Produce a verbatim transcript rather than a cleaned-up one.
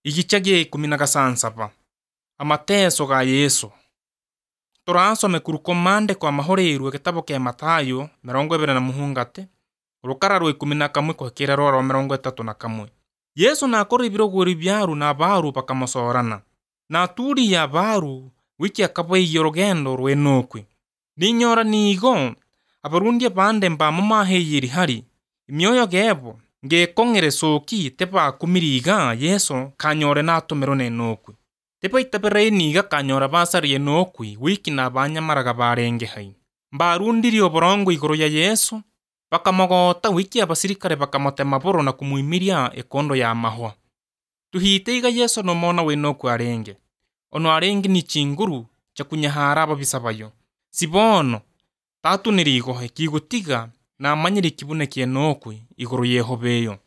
Igice gia ikumi na gasansaba. Amateso ga Yesu. Turasome kurukomande kwa mahoreirwe gitabo kia Matayo mirongo ibiri na muhungate urukara rwa ikumi na kamwe kuhikira rwa mirongo itatu na kamwe. Yesu nakoribiro gwiri byaru na baru bakamusorana na turi ya baru wiki akabweiyo rugendo rwenokwi ninyora nigo abarundi abande mbamumaheyiri hari imyoyo gebo ngekongere soki teba kumiriga Yesu kanyore natumiro nenokwi teba itabere niga kanyora basari enokwi wiki na banyamaraga barenge hai barundi rio borongo iguru ya Yesu bakamogota wiki abasirikare bakamotema boro na kumuimiria ekondo ya mahwa tuhiteiga Yesu no mona wenokwi arenge ono arenge ni chinguru cha kunyahara ababisabayo sibono tatu nirigo hekigutiga na manyiri kibune kienokwi iguru yehobeyo